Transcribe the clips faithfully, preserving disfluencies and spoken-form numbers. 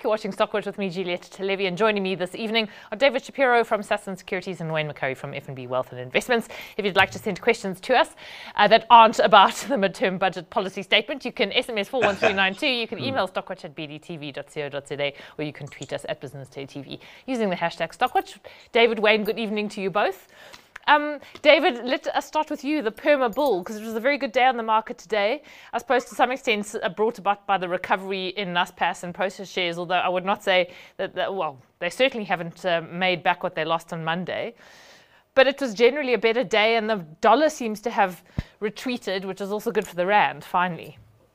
You're watching Stockwatch with me, Juliet Levy, and joining me this evening are David Shapiro from Sasson Securities and Wayne McCurry from F N B Wealth and Investments. If you'd like to send questions to us uh, that aren't about the midterm budget policy statement, you can S M S four one three nine two, you can email stockwatch at b d t v dot co dot z a, or you can tweet us at Business Day T V using the hashtag Stockwatch. David, Wayne, good evening to you both. Um, David, let us start with you, the Perma bull, because it was a very good day on the market today. I suppose to some extent uh, brought about by the recovery in Naspers and Prosus shares, although I would not say that, that well, they certainly haven't uh, made back what they lost on Monday. But it was generally a better day, and the dollar seems to have retreated, which is also good for the rand, finally.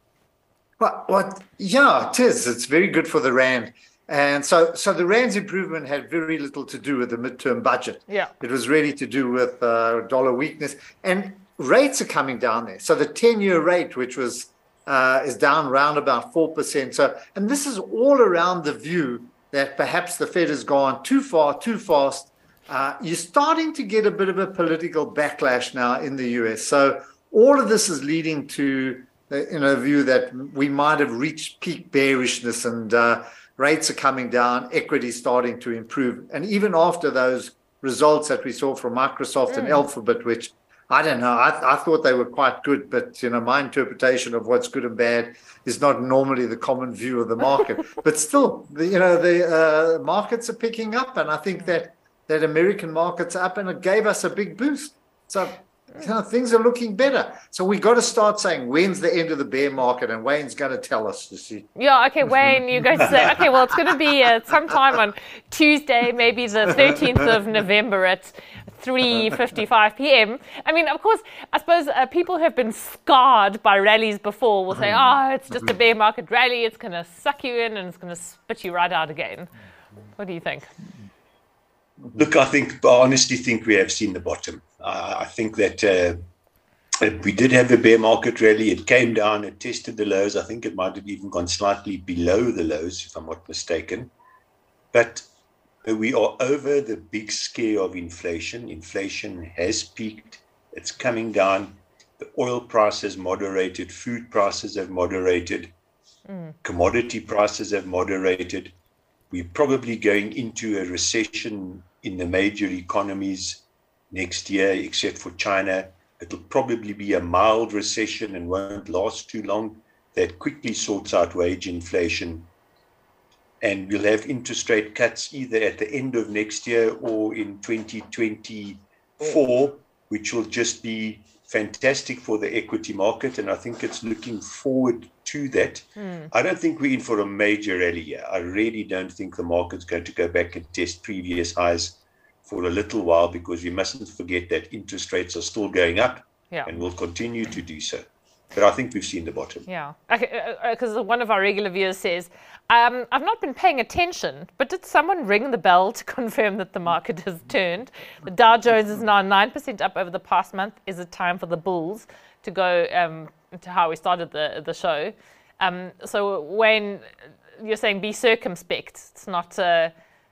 Well, what? Yeah, it is. It's very good for the rand. And so, so the rand's improvement had very little to do with the midterm budget. Yeah, it was really to do with uh, dollar weakness, and rates are coming down there. So the ten-year rate, which was uh, is down around about four percent. So, and this is all around the view that perhaps the Fed has gone too far, too fast. Uh, you're starting to get a bit of a political backlash now in the U S. So all of this is leading to, uh, in a view that we might have reached peak bearishness, and uh, rates are coming down, equity starting to improve. And even after those results that we saw from Microsoft mm. and Alphabet, which I don't know, I, I thought they were quite good, but you know, my interpretation of what's good and bad is not normally the common view of the market. But still, the, you know, the uh, markets are picking up, and I think that that American markets are up, and it gave us a big boost. So you know, things are looking better. So we got to start saying, when's the end of the bear market? And Wayne's going to tell us, you see. Yeah, okay, Wayne, you're going to say, okay, well, it's going to be uh, sometime on Tuesday, maybe the thirteenth of November at three fifty-five p.m. I mean, of course, I suppose uh, people who have been scarred by rallies before will say, oh, it's just a bear market rally. It's going to suck you in and it's going to spit you right out again. What do you think? Look, I think, I honestly think we have seen the bottom. Uh, I think that uh, we did have a bear market rally. It came down, it tested the lows. I think it might have even gone slightly below the lows, if I'm not mistaken. But we are over the big scare of inflation. Inflation has peaked. It's coming down. The oil price has moderated. Food prices have moderated. Mm. Commodity prices have moderated. We're probably going into a recession in the major economies next year, except for China. It'll probably be a mild recession and won't last too long. That quickly sorts out wage inflation. And we'll have interest rate cuts either at the end of next year or in twenty twenty-four, which will just be fantastic for the equity market. And I think it's looking forward to that. Mm. I don't think we're in for a major rally here. I really don't think the market's going to go back and test previous highs for a little while, because we mustn't forget that interest rates are still going up yeah. and will continue to do so. But I think we've seen the bottom. Yeah, because okay, uh, one of our regular viewers says, um, I've not been paying attention, but did someone ring the bell to confirm that the market has turned? The Dow Jones is now nine percent up over the past month. Is it time for the bulls to go um, to how we started the, the show? Um, so, Wayne, you're saying be circumspect. It's not... Uh,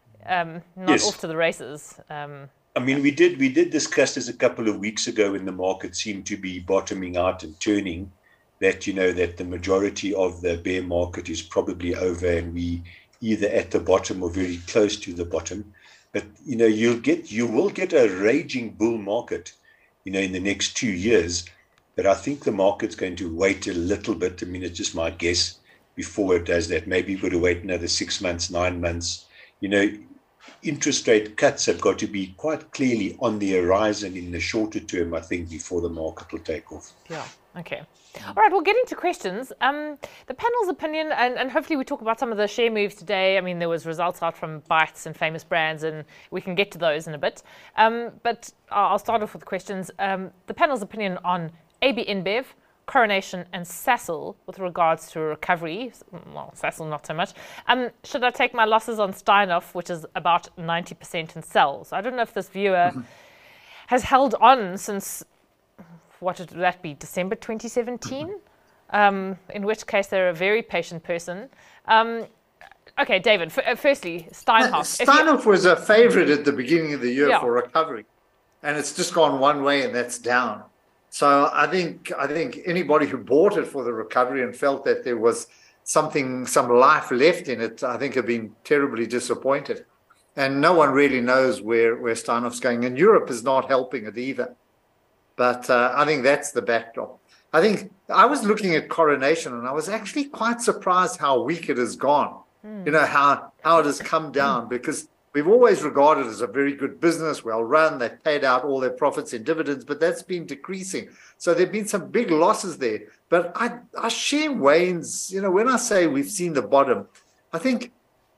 Um, not yes. off to the races. Um, I mean, we did we did discuss this a couple of weeks ago when the market seemed to be bottoming out and turning, that, you know, that the majority of the bear market is probably over and we either at the bottom or very close to the bottom. But, you know, you'll get, you will get a raging bull market, you know, in the next two years. But I think the market's going to wait a little bit. I mean, it's just my guess before it does that. Maybe we've got to wait another six months, nine months. You know, interest rate cuts have got to be quite clearly on the horizon in the shorter term, I think, before the market will take off. Yeah, okay. All right, we'll get into questions. Um, the panel's opinion, and, and hopefully we talk about some of the share moves today. I mean, there was results out from Bytes and Famous Brands, and we can get to those in a bit. Um, but I'll start off with questions. Um, the panel's opinion on A B InBev, Coronation and Sasol with regards to recovery. Well, Sasol not so much. Um, should I take my losses on Steinhoff, which is about ninety percent in sales? I don't know if this viewer mm-hmm. has held on since, what would that be, December twenty seventeen? Mm-hmm. Um, in which case they're a very patient person. Um, okay, David, f- firstly, Steinhoff. Steinhoff was a favorite at the beginning of the year yeah. for recovery. And it's just gone one way, and that's down. So I think I think anybody who bought it for the recovery and felt that there was something, some life left in it, I think have been terribly disappointed. And no one really knows where, where Steinhoff's going. And Europe is not helping it either. But uh, I think that's the backdrop. I think I was looking at Coronation and I was actually quite surprised how weak it has gone. Mm. You know, how, how it has come down, because we've always regarded it as a very good business, well run. They've paid out all their profits in dividends, but that's been decreasing. So there have been some big losses there. But I, I share Wayne's, you know, when I say we've seen the bottom, I think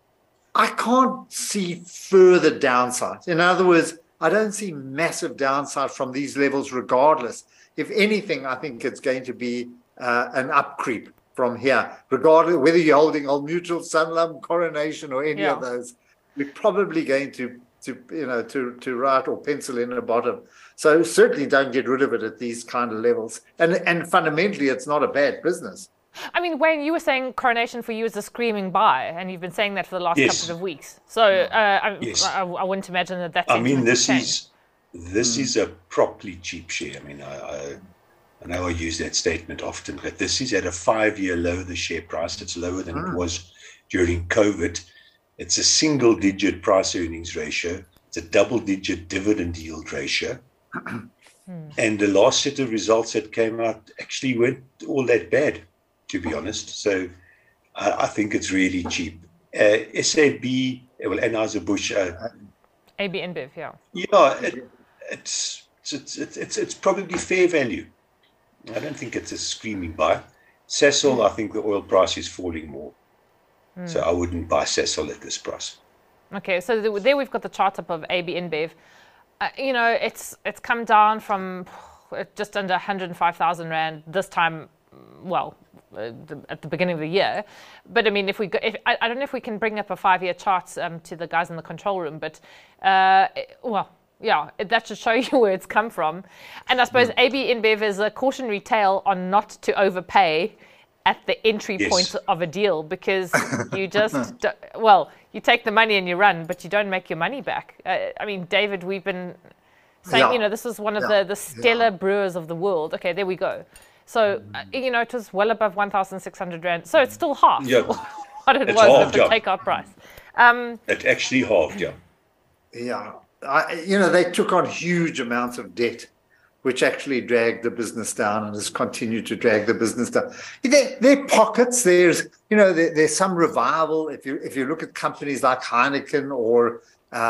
I can't see further downside. In other words, I don't see massive downside from these levels regardless. If anything, I think it's going to be uh, an up creep from here, regardless whether you're holding Old Mutual, Sanlam, Coronation, or any yeah. of those. We're probably going to, to you know, to, to write or pencil in a bottom. So certainly don't get rid of it at these kind of levels. And and fundamentally, it's not a bad business. I mean, Wayne, you were saying Coronation for you is a screaming buy, and you've been saying that for the last yes. couple of weeks. So uh, I, yes. I, I wouldn't imagine that that's. I mean, this is this mm. is a properly cheap share. I mean, I, I I know I use that statement often, but this is at a five-year low. The share price, it's lower than mm. it was during COVID. It's a single-digit price-earnings ratio. It's a double-digit dividend yield ratio. mm. And the last set of results that came out actually weren't all that bad, to be honest. So I, I think it's really cheap. Uh, S A B, well, Anheuser-Busch. Uh, A B InBev, yeah. Yeah, it, it's, it's, it's, it's, it's probably fair value. I don't think it's a screaming buy. Sasol, mm. I think the oil price is falling more. Mm. So I wouldn't buy Sasol at this price. Okay, so the, there we've got the chart up of A B InBev. Uh, you know, it's it's come down from just under one hundred five thousand rand this time, well, uh, the, at the beginning of the year. But I mean, if we go, if, I, I don't know if we can bring up a five-year chart um, to the guys in the control room, but uh, well, yeah, that should show you where it's come from. And I suppose mm. A B InBev is a cautionary tale on not to overpay at the entry yes. point of a deal, because you just, do, well, you take the money and you run, but you don't make your money back. Uh, I mean, David, we've been saying, yeah. you know, this is one of yeah. the, the stellar yeah. brewers of the world. Okay, there we go. So, uh, you know, it was well above one thousand six hundred rand. So it's still half yeah. what it it's was half, at the yeah. takeout price. Um, it actually halved, yeah. Yeah. I, you know, they took on huge amounts of debt, which actually dragged the business down and has continued to drag the business down. There, there are pockets. There's, you know, there, there's some revival. If you if you look at companies like Heineken or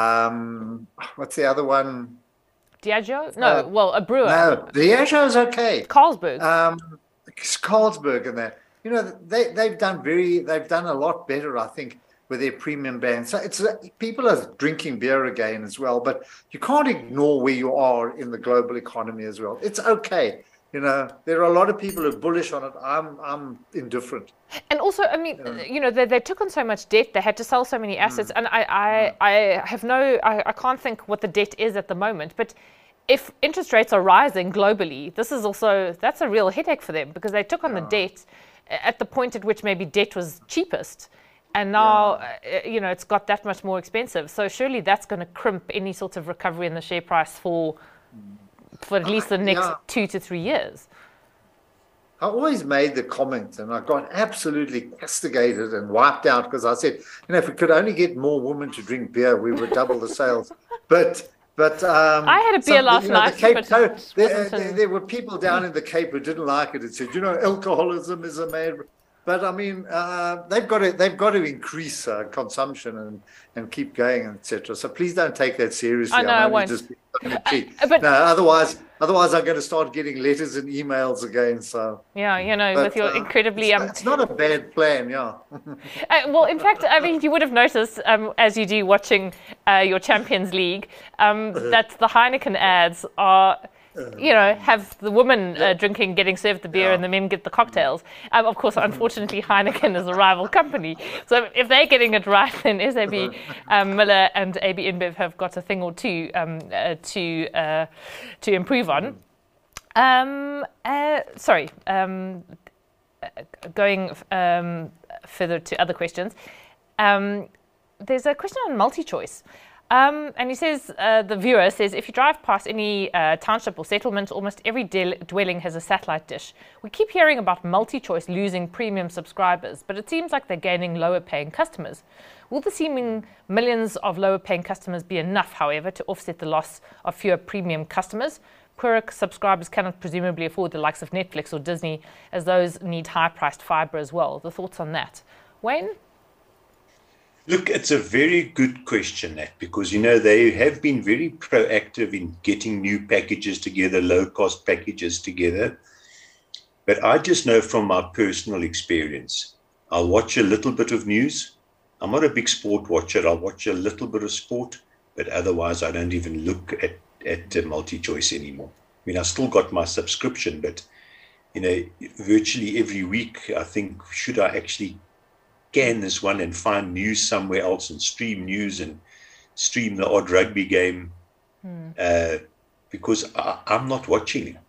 um, what's the other one? Diageo? No, uh, well, a brewer. No, Diageo is okay. Carlsberg. Um, Carlsberg and that. You know, they they've done very they've done a lot better, I think, with their premium brands. So it's uh, people are drinking beer again as well, but you can't ignore where you are in the global economy as well. It's okay. You know, there are a lot of people who are bullish on it. I'm I'm indifferent. And also, I mean, yeah. you know, they, they took on so much debt. They had to sell so many assets. Mm. And I, I, I have no, I, I can't think what the debt is at the moment. But if interest rates are rising globally, this is also, that's a real headache for them, because they took on yeah. the debt at the point at which maybe debt was cheapest. And now, yeah. uh, you know, it's got that much more expensive. So surely that's going to crimp any sort of recovery in the share price for for at least the next yeah. two to three years. I always made the comment, and I got absolutely castigated and wiped out, because I said, you know, if we could only get more women to drink beer, we would double the sales. But but um, I had a beer some, last you know, night. The Cape but Coast, there, there, there were people down in the Cape who didn't like it and said, you know, alcoholism is a mad. But I mean, uh, they've got to they've got to increase uh, consumption and, and keep going, et cetera. So please don't take that seriously. I know, I won't. Just uh, but no, otherwise, otherwise I'm going to start getting letters and emails again. So yeah, you know, but, with your uh, incredibly it's, um, it's not a bad plan, yeah. uh, well, in fact, I mean, you would have noticed, um, as you do watching uh, your Champions League, um, that the Heineken ads are. You know, have the women uh, drinking, getting served the beer, yeah. and the men get the cocktails. Um, of course, unfortunately, Heineken is a rival company. So if they're getting it right, then S A B um, Miller and A B InBev have got a thing or two um, uh, to uh, to improve on. Um, uh, sorry, um, going um, further to other questions. Um, there's a question on MultiChoice. Um, and he says, uh, the viewer says, if you drive past any uh, township or settlement, almost every del- dwelling has a satellite dish. We keep hearing about MultiChoice losing premium subscribers, but it seems like they're gaining lower paying customers. Will the seeming millions of lower paying customers be enough, however, to offset the loss of fewer premium customers? Poorer subscribers cannot presumably afford the likes of Netflix or Disney, as those need high-priced fibre as well. The thoughts on that? Wayne? Look, it's a very good question, Nat, because, you know, they have been very proactive in getting new packages together, low-cost packages together. But I just know from my personal experience, I'll watch a little bit of news. I'm not a big sport watcher. I'll watch a little bit of sport, but otherwise I don't even look at, at uh, MultiChoice anymore. I mean, I still got my subscription, but, you know, virtually every week I think, should I actually scan this one and find news somewhere else and stream news and stream the odd rugby game mm. uh, because I, I'm not watching it.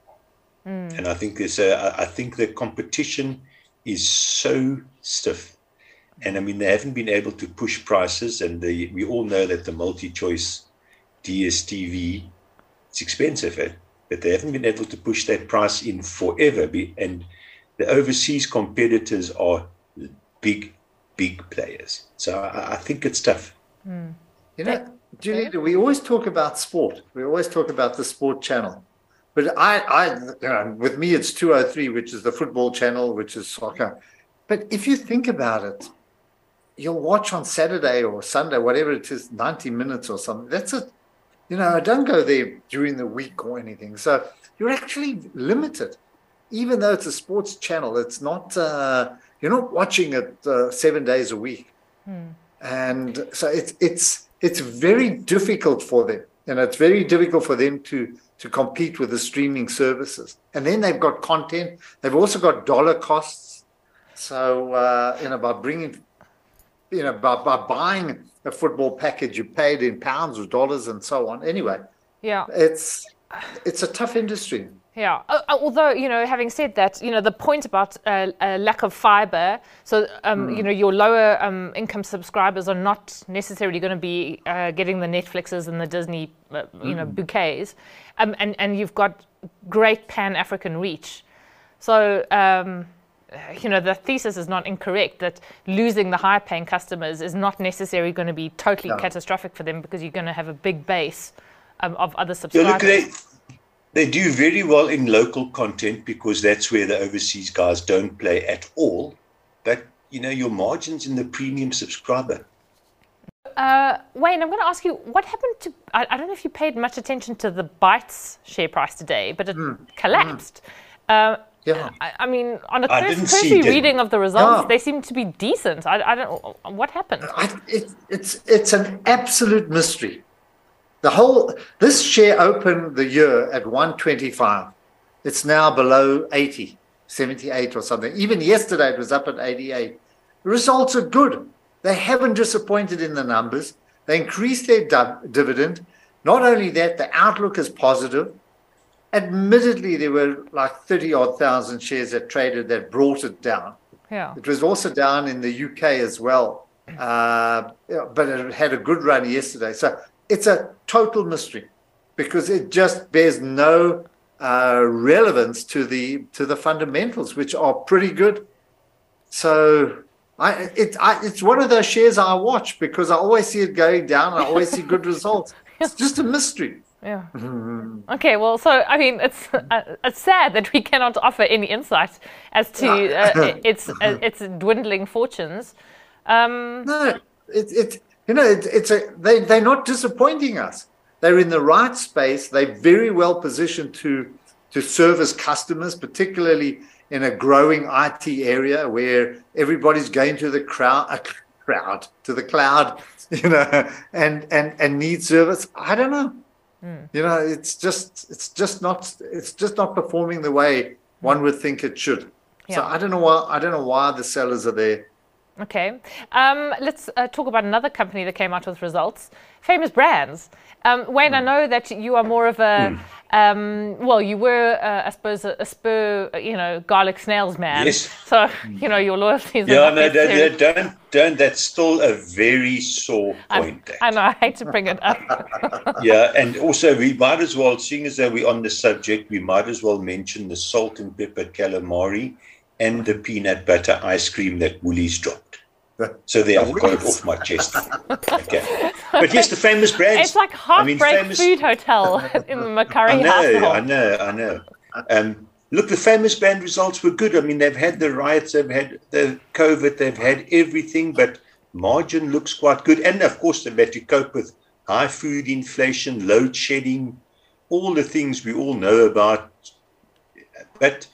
Mm. And I think there's a, I think the competition is so stiff. And I mean, they haven't been able to push prices, and the, we all know that the MultiChoice D S T V, it's expensive, eh? But they haven't been able to push that price in forever. And the overseas competitors are big, big players. So I, I think it's tough. Mm. You know, Julie, we always talk about sport. We always talk about the sport channel. But I, I, you know, with me, it's two oh three, which is the football channel, which is soccer. But if you think about it, you'll watch on Saturday or Sunday, whatever it is, ninety minutes or something. That's it. You know, don't go there during the week or anything. So you're actually limited. Even though it's a sports channel, it's not, uh, you're not watching it uh, seven days a week. Hmm. And so it's, it's, it's very difficult for them. And it's very difficult for them to, to compete with the streaming services. And then they've got content. They've also got dollar costs. So, uh, you know, by bringing, you know, by, by buying a football package, you paid in pounds or dollars and so on. Anyway, yeah, it's, it's a tough industry. Yeah, uh, although, you know, having said that, you know, the point about uh, a lack of fibre, so, um, mm. you know, your lower um, income subscribers are not necessarily going to be uh, getting the Netflixes and the Disney, uh, you mm. know, bouquets. Um, and, and you've got great Pan-African reach. So, um, you know, the thesis is not incorrect that losing the high-paying customers is not necessarily going to be totally no. catastrophic for them, because you're going to have a big base um, of other subscribers. Yeah, look, they, they do very well in local content, because that's where the overseas guys don't play at all. But, you know, your margins in the premium subscriber. Uh, Wayne, I'm going to ask you, what happened to, I, I don't know if you paid much attention to the Bytes share price today, but it mm. collapsed. Mm. Uh, Yeah. I, I mean, on a cursory reading of the results, yeah. they seem to be decent. I, I don't know what happened. I, it, it's it's an absolute mystery. The whole this share opened the year at one twenty-five. It's now below eighty, seventy-eight or something. Even yesterday it was up at eighty-eight. The results are good. They haven't disappointed in the numbers. They increased their du- dividend. Not only that, the outlook is positive. Admittedly, there were like thirty odd thousand shares that traded that brought it down. Yeah. It was also down in the U K as well, uh, but it had a good run yesterday. So it's a total mystery, because it just bears no uh, relevance to the to the fundamentals, which are pretty good. So I, it, I, it's one of those shares I watch because I always see it going down. And I always see good results. It's just a mystery. Yeah. Okay. Well, so I mean, it's uh, it's sad that we cannot offer any insight as to uh, its uh, its dwindling fortunes. Um, no, it's it, you know it, it's a they they're not disappointing us. They're in the right space. They're very well positioned to to service customers, particularly in a growing I T area where everybody's going to the crowd, uh, crowd to the cloud, you know, and and and need service. I don't know. Mm. You know, it's just it's just not it's just not performing the way one would think it should. Yeah. So I don't know why I don't know why the sellers are there. Okay. Um, let's uh, talk about another company that came out with results, Famous Brands. Um, Wayne, mm. I know that you are more of a, mm. um, well, you were, uh, I suppose, a, a Spur, you know, garlic snails man. Yes. So, you know, your loyalty is Yeah, no, don't, don't, don't, that's still a very sore point. I, I know, I hate to bring it up. Yeah, and also we might as well, seeing as though we're on the subject, we might as well mention the salt and pepper calamari and the peanut butter ice cream that Woolies dropped. So there, I've got it off my chest. Okay. But yes, the Famous Brands. It's like Heartbreak I mean, famous, Food Hotel in the McCurry I know, household. I know, I know. Um, look, the Famous Brand results were good. I mean, they've had the riots, they've had the COVID, they've had everything, but margin looks quite good. And of course, they've had to cope with high food inflation, load shedding, all the things we all know about. But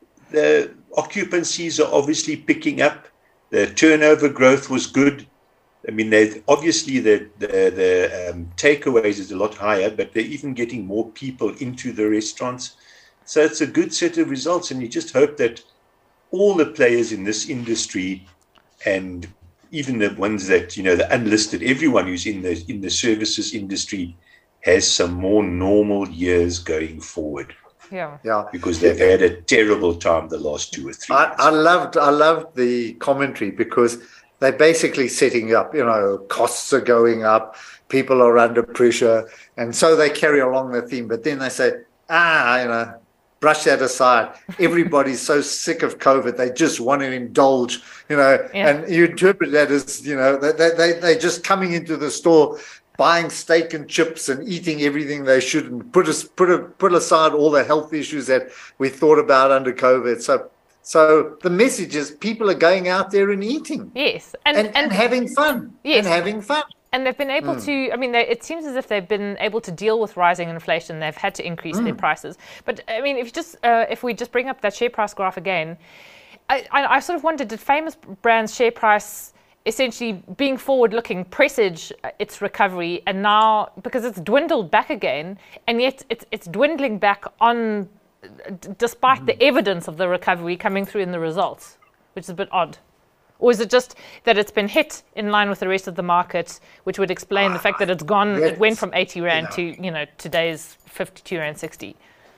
the occupancies are obviously picking up. The turnover growth was good. I mean, they obviously the the, the um, takeaways is a lot higher, but they're even getting more people into the restaurants. So it's a good set of results, and you just hope that all the players in this industry, and even the ones that, you know, the unlisted, everyone who's in the in the services industry, has some more normal years going forward. Yeah, yeah. Because they've had a terrible time the last two or three I, years. I loved, I loved the commentary because they're basically setting up, you know, costs are going up, people are under pressure, and so they carry along the theme. But then they say, ah, you know, brush that aside. Everybody's so sick of COVID, they just want to indulge, you know, yeah. And you interpret that as, you know, they they they're just coming into the store, buying steak and chips and eating everything they shouldn't, put us put a, put aside all the health issues that we thought about under COVID. So so the message is people are going out there and eating. Yes. And and, and having fun. Yes. And having fun. And they've been able mm. to, I mean, they, it seems as if they've been able to deal with rising inflation. They've had to increase mm. their prices. But I mean, if you just uh, if we just bring up that share price graph again, I, I, I sort of wondered, did Famous Brands share price essentially being forward-looking presage its recovery, and now because it's dwindled back again, and yet it's it's dwindling back on, d- despite mm. the evidence of the recovery coming through in the results, which is a bit odd. Or is it just that it's been hit in line with the rest of the market, which would explain the fact that it's gone, that's, it went from eighty rand you know, to, you know, today's fifty-two rand sixty?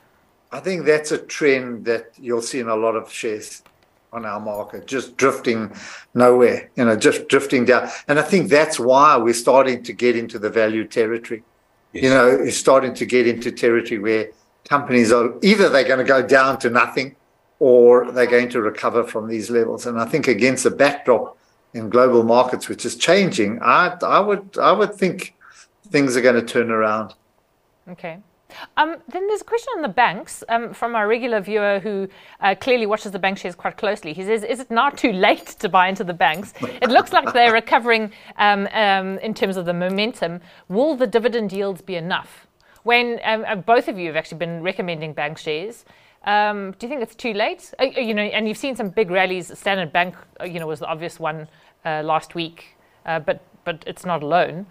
I think that's a trend that you'll see in a lot of shares on our market, just drifting nowhere, you know, just drifting down. And I think that's why we're starting to get into the value territory. Yes. You know, you're starting to get into territory where companies are either they're going to go down to nothing or they're going to recover from these levels. And I think against the backdrop in global markets, which is changing, I, I would I would think things are going to turn around. Okay. Um, then there's a question on the banks um, from our regular viewer who uh, clearly watches the bank shares quite closely. He says, is it now too late to buy into the banks? It looks like they're recovering um, um, in terms of the momentum. Will the dividend yields be enough? When um, both of you have actually been recommending bank shares, um, do you think it's too late? Uh, you know, and you've seen some big rallies. Standard Bank, uh, you know, was the obvious one uh, last week, uh, but but it's not alone.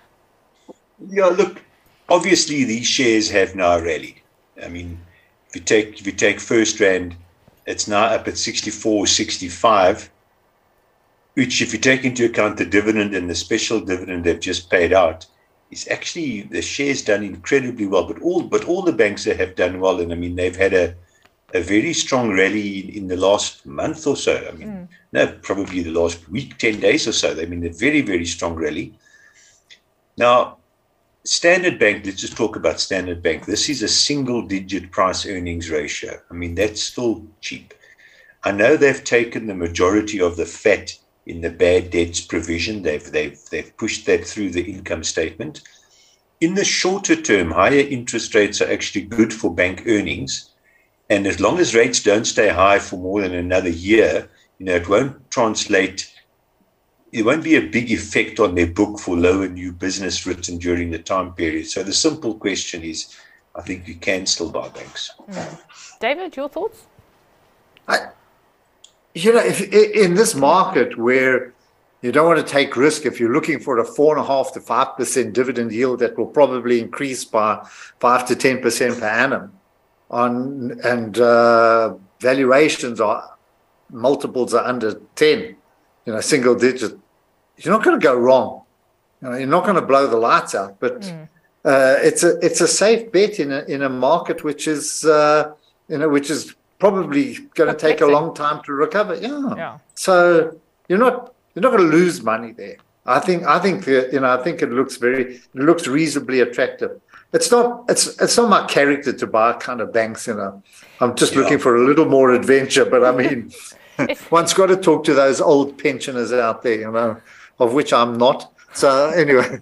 Yeah, look. Obviously, these shares have now rallied. I mean, if you take if you take FirstRand, it's now up at sixty-four, sixty-five, which, if you take into account the dividend and the special dividend they've just paid out, is actually the shares done incredibly well. But all but all the banks that have done well, and I mean, they've had a a very strong rally in the last month or so. I mean, mm. no, probably the last week, ten days or so. I mean, a very very strong rally. Now, Standard Bank, let's just talk about Standard Bank. This is a single-digit price earnings ratio. I mean, that's still cheap. I know they've taken the majority of the fat in the bad debts provision. They've they've they've pushed that through the income statement. In the shorter term, higher interest rates are actually good for bank earnings. And as long as rates don't stay high for more than another year, you know, it won't translate. It won't be a big effect on their book for lower new business written during the time period. So the simple question is, I think you can still buy banks. Mm. David, your thoughts? I, you know, if in this market where you don't want to take risk, if you're looking for a four and a half to five percent dividend yield that will probably increase by five to ten percent per annum, on and uh, valuations are multiples are under ten. you know, single digit, you're not going to go wrong. You know, you're not going to blow the lights out, but mm. uh, it's a it's a safe bet in a in a market which is uh, you know which is probably going to take a long time to recover. Yeah. yeah. So you're not you're not going to lose money there. I think I think uh, you know I think it looks very it looks reasonably attractive. It's not it's it's not my character to buy kind of banks. You know, I'm just yeah. looking for a little more adventure. But I mean, one's got to talk to those old pensioners out there. You know, of which I'm not. So anyway,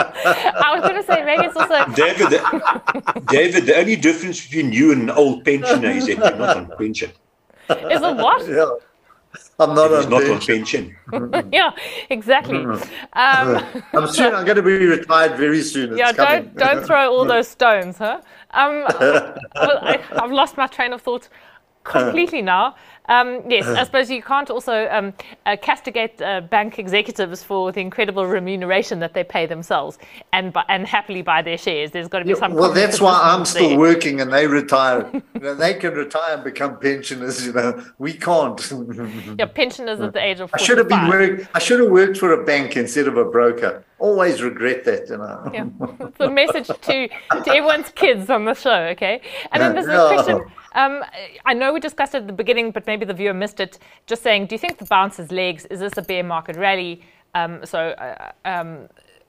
I was going to say maybe it's also David. The, David, the only difference between you and an old pensioner is that you're not on pension. Is it what? Yeah. I'm not, on, not pension. on pension. Yeah, exactly. Um, I'm soon. I'm going to be retired very soon. It's yeah, coming. don't don't throw all those stones, huh? Um, well, I, I've lost my train of thought completely now. Um, yes, I suppose you can't also um, uh, castigate uh, bank executives for the incredible remuneration that they pay themselves and bu- and happily buy their shares. There's got to be yeah, some. Well, that's why I'm still there. working and they retire. You know, they can retire and become pensioners. You know, we can't. Yeah, pensioners at the age of forty-five. I should have been work. I should have worked for a bank instead of a broker. Always regret that. You know. Yeah, it's a message to to everyone's kids on the show. Okay, and then there's a question. Um, I know we discussed it at the beginning, but maybe the viewer missed it. Just saying, do you think the bounce has legs? Is this a bear market rally? Um, so, uh, um,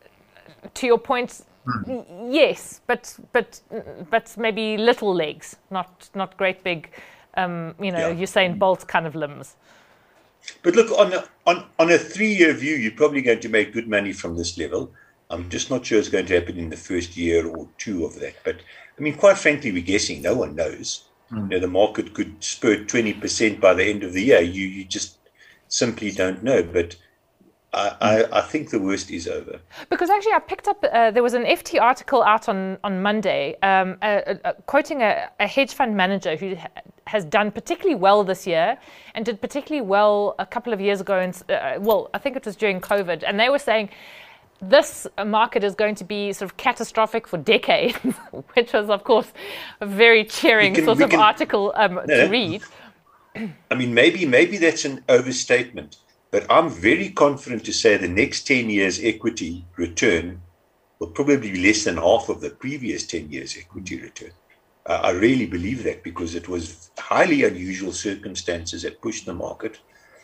to your point, mm. yes, but but but maybe little legs, not not great big, um, you know, yeah. Usain Bolt kind of limbs. But look, on a, on on a three-year view, you're probably going to make good money from this level. I'm just not sure it's going to happen in the first year or two of that. But I mean, quite frankly, we're guessing. No one knows. You know, the market could spurt twenty percent by the end of the year. You you just simply don't know. But I, I, I think the worst is over. Because actually I picked up, uh, there was an F T article out on, on Monday um, uh, uh, quoting a, a hedge fund manager who ha- has done particularly well this year and did particularly well a couple of years ago. In, uh, well, I think it was during COVID. And they were saying, this market is going to be sort of catastrophic for decades, which was, of course, a very cheering can, sort of can, article um, no, to read. I mean, maybe maybe that's an overstatement, but I'm very confident to say the next ten years equity return will probably be less than half of the previous ten years equity return. Uh, I really believe that because it was highly unusual circumstances that pushed the market.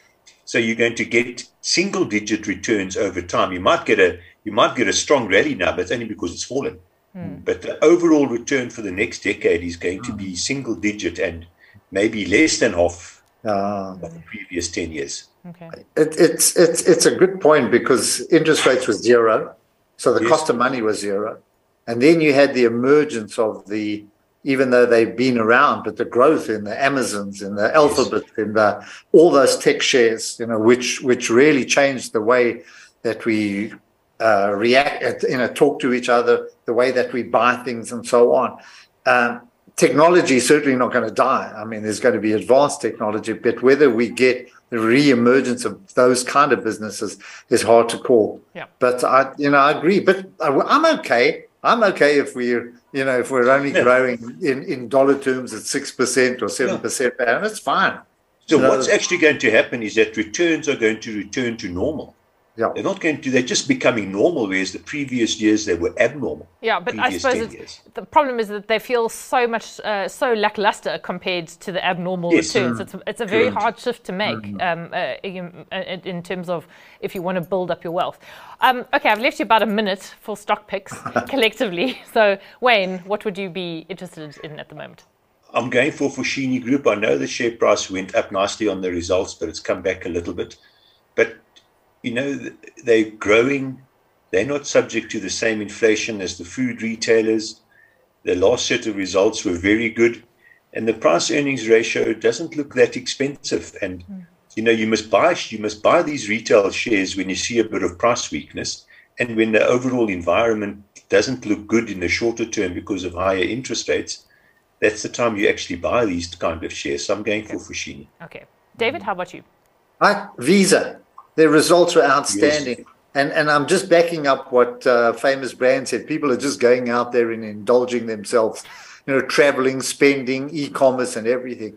So you're going to get single-digit returns over time. You might get a you might get a strong rally now, but it's only because it's fallen. Mm. But the overall return for the next decade is going to be single-digit and maybe less than half uh, of the previous ten years. Okay. It, it's it's it's a good point because interest rates were zero, so the yes. cost of money was zero, and then you had the emergence of the. Even though they've been around, but the growth in the Amazons, in the Alphabet, yes. in the all those tech shares, you know, which which really changed the way that we uh, react, you know, talk to each other, the way that we buy things, and so on. Um, technology is certainly not going to die. I mean, there's going to be advanced technology, but whether we get the re-emergence of those kind of businesses is hard to call. Yeah. But I, you know, I agree. But I'm okay. I'm okay if we're, you know, if we're only yeah. growing in, in dollar terms at six percent or seven percent per annum, it's fine. So you know, what's actually going to happen is that returns are going to return to normal. Yeah. They're not going to, they're just becoming normal, whereas the previous years they were abnormal. Yeah, but I suppose it's, the problem is that they feel so much, uh, so lackluster compared to the abnormal yes. returns. Mm. It's a, it's a very Correct. hard shift to make mm. um, uh, in, in terms of if you want to build up your wealth. Um, okay, I've left you about a minute for stock picks collectively. So, Wayne, what would you be interested in at the moment? I'm going for Foschini Group. I know the share price went up nicely on the results, but it's come back a little bit. But you know, they're growing. They're not subject to the same inflation as the food retailers. The last set of results were very good. And the price earnings ratio doesn't look that expensive. And, mm. you know, you must buy you must buy these retail shares when you see a bit of price weakness and when the overall environment doesn't look good in the shorter term because of higher interest rates. That's the time you actually buy these kind of shares. So I'm going okay. for Foschini. Okay. David, how about you? I, Visa. Their results were outstanding. Yes. And and I'm just backing up what uh, Famous Brand said. People are just going out there and indulging themselves, you know, traveling, spending, e-commerce and everything.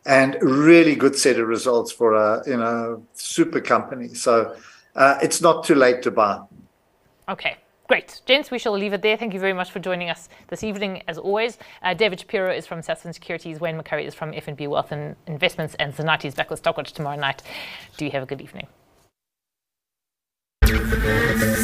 and really good set of results for a you know super company. So uh, it's not too late to buy. Okay. Great. Gents, we shall leave it there. Thank you very much for joining us this evening, as always. Uh, David Shapiro is from Sasfin Securities. Wayne McCurry is from F N B Wealth and Investments. And Zanati is back with Stockwatch tomorrow night. Do you have a good evening?